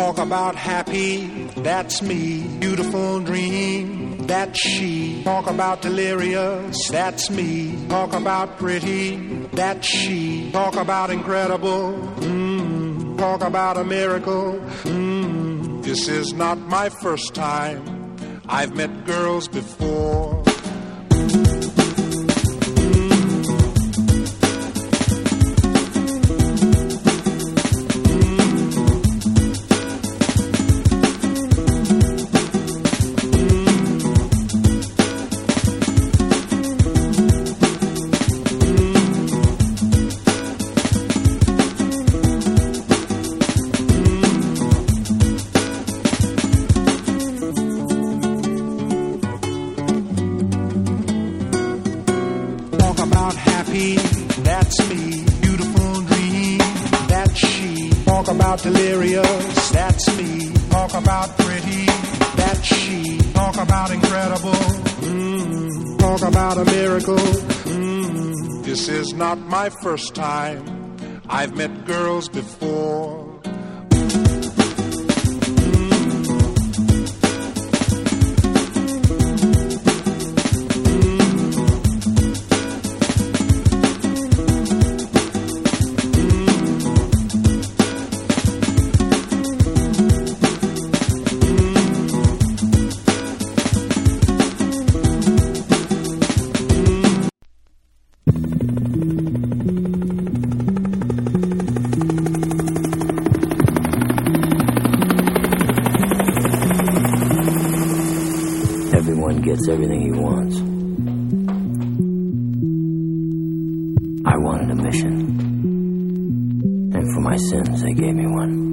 Talk about happy, that's me. Beautiful dream, that's she. Talk about delirious, that's me. Talk about pretty, that's she. Talk about incredible, talk about a miracle. This is not my first time. I've met girls before. That's me, beautiful dream, that's she. Talk about delirious, that's me. Talk about pretty, that's she. Talk about incredible, talk about a miracle. This is not my first time. I've met girls before. Everyone gets everything he wants. I wanted a mission. And for my sins, they gave me one.